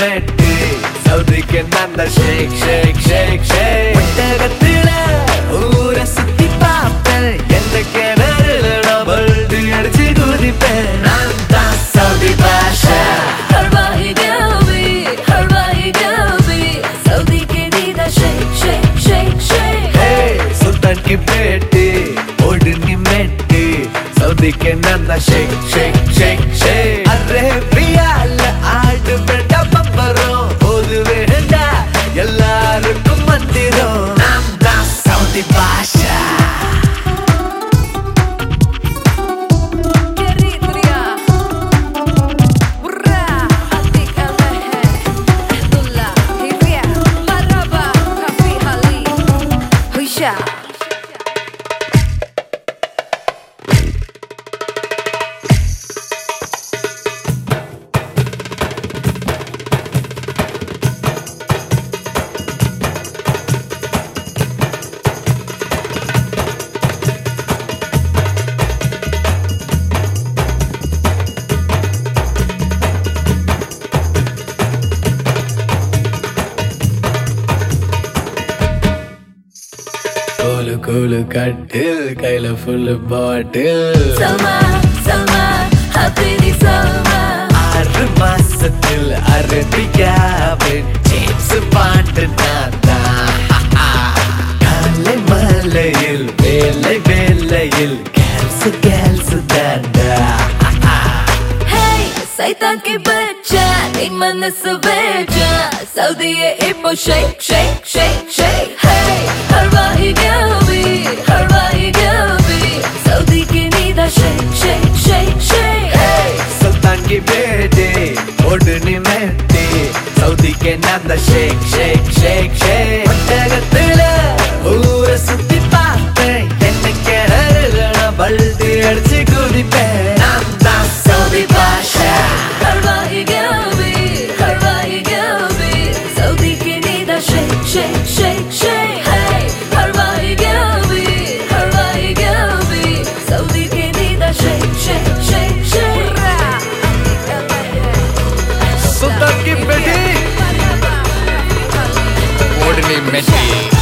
மெட்டு சவுதிக்கு நான் தான் ஷேக் ஷேக் ஷேக் ஷேக் ஒட்டகத்துல ஊரை சுத்தி பார்ப்பேன் எந்த கிணறுல நான் பல்டி அடிச்சு குதிப்பேன் நான் தான் Saudi Basha Harbahi Delbi Saudi ke dida shake shake shake shake Hey सुल्तान की बेटी ओढ़नी मेटी सऊदी के नाना शेक शेक शेक शेक अरे पियाल आड़ बेटा बब्बरो ओदु वेंडा எல்லாருக்கும் மந்திரம் நாம் தான் Saudi Basha Eritrea Urra Atik Al-Mehe Dullah Hivya Maraba Kafi Hali Huisha கோலு கோலு கட்டில் கையில full bottle Salma Salma Habibti Salma 6 மாசத்தில் அரபியாவின் ஜேம்ஸ் பாண்டு நான் தான் காலை மலையில் வேலை வேலையில் கேல்சு கேல்சு தாண்டா Hey Saitan ki bachcha Iman saveja Saudi ye ipo shake shake shake shake Hey Harbahi Delbi Saudi ki nida shake shake shake shake Hey सुल्तान की बेटी ओढ़नी मेटी सऊदी के नाम दा शेक शेक शेक शेक ஒட்டகத்துல ஊரை சுத்தி பார்ப்பேன் என்ன கிணறுல நான் பல்டி அடிச்சு குதிப்பேன் நான் தான் Saudi Basha Harbahi Delbi Saudi ki nida shake shake shake shake Hey Harbahi Delbi Saudi ki nida shake shake shake shake सुल्तान की बेटी ओढ़नी मेटी